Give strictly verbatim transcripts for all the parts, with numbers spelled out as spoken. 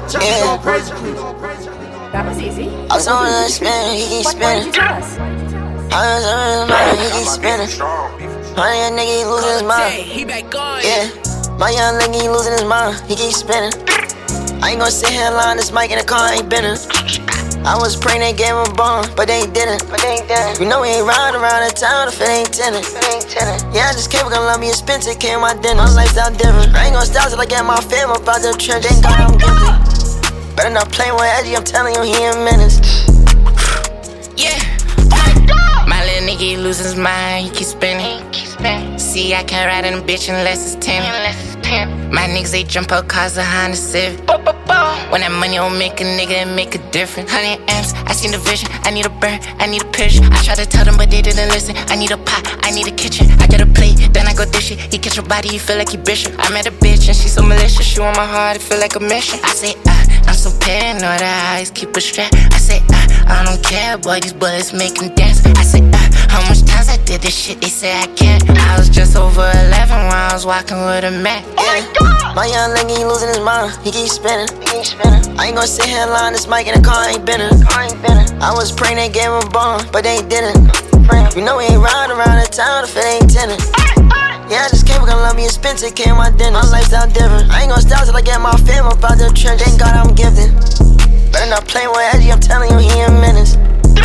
Yeah. That was easy. I was on the spinner, he keep What, what did spinning. you tell us? I was on his mind, he keep spinning. My young nigga, he losing his mind. He back on. Yeah. My young nigga, he losing his mind, he keep spinning. I ain't gon' sit here and lie on this mic in the car, I ain't beenin'. I was praying they gave him a bomb, but they didn't. But they didn't. You know we ain't riding around the town if it ain't tenant. If it ain't tenant. Yeah, I just came, gonna love me expensive, came my dinner. My lifestyle different. I ain't gon' stop till I get my fam up out the trench. Thank God I'm guilty. Better not play with Edgy, I'm telling you, he in menace. Yeah. My little nigga, he losing his mind, he keep spinning. See, I can't ride in a bitch unless it's ten. My niggas, they jump out cars behind the Civic. When that money don't make a nigga, it make a difference. Hundred amps, I seen the vision. I need a bird, I need a picture. I tried to tell them, but they didn't listen. I need a pot, I need a kitchen. I get a plate, then I go dish it. He catch your body, you feel like he bishop. I met a bitch and she so malicious. She on my heart, it feel like a mission. I say, ah, I'm so paranoid, I always keep a strap. I say, ah, I don't care, boy, these bullets make him dance. I say, ah, how much times I did this shit, they say I can't. I was just over eleven when I was walking with a Mac. Yeah. My young nigga, he losing his mind, he keep spinning. He keep spinning. I ain't gon' sit here and lie on this mic in the car, I ain't beenin'. I was praying they gave him a bomb, but they didn't. You know we ain't riding around the town if it ain't tenant. Yeah, I just came, gonna love me expensive, came my dinner. My lifestyle different. I ain't gon' stop till I get my fam up out the trench. Thank God I'm gifted. Better not play with Edgy, I'm telling you, he in menace.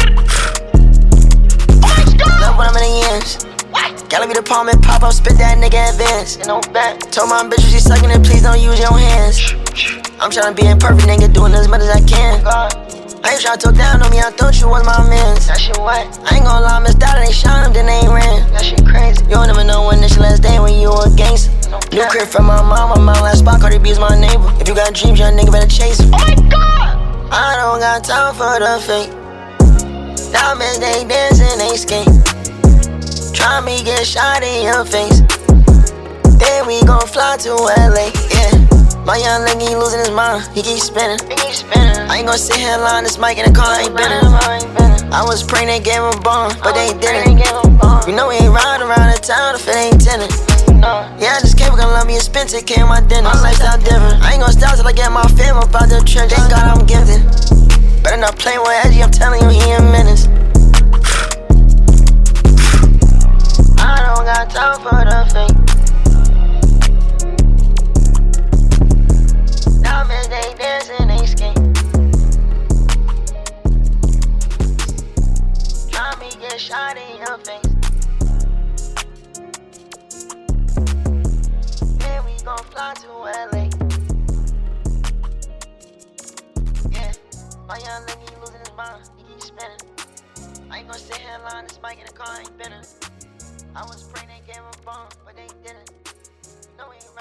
Love when I'm in the ends. Gotta be the palm and pop up, spit that nigga advance. No back. Told my bitch she sucking it, please don't use your hands. I'm tryna be a perfect nigga, doing as much as I can. I ain't tryna talk down on me, I thought you was my mans. That shit what? I ain't gon' lie, Miss Dollar, they shot him, then they ain't ran. That shit crazy. You don't even know when this your last day when you a gangster. No New crib from my mama, my last spot, Cardi B is my neighbor. If you got dreams, young nigga better chase them. Oh my God! I don't got time for the fake. Diamonds, they dancing, they skate. Try me, get shot in your face. Then we gon' fly to L A, yeah. My young nigga, he losing his mind, he keep spinning. He keep spinning. I ain't gon' sit here and lie on this mic in the car, I ain't beenin'. I was praying they gave him a bomb, but they didn't. You know we ain't riding around the town if it ain't tenant. Yeah, I just came, gonna love me expensive, came my dinner. My lifestyle different. I ain't gon' stop till I get my fam up out the trench. Thank God I'm gifted. Better not play with Edgy, I'm telling you, he in menace. I don't got time for the fake. Diamonds, they dancing, they skate. Try me, get shot in your face. Then we gon' fly to L A. Yeah, my young nigga, he losing his mind, he keep spinning. I ain't gon' sit here and lie on this mic in the car, I ain't beenin'. I was praying they gave him a bomb, but they didn't. No, he ain't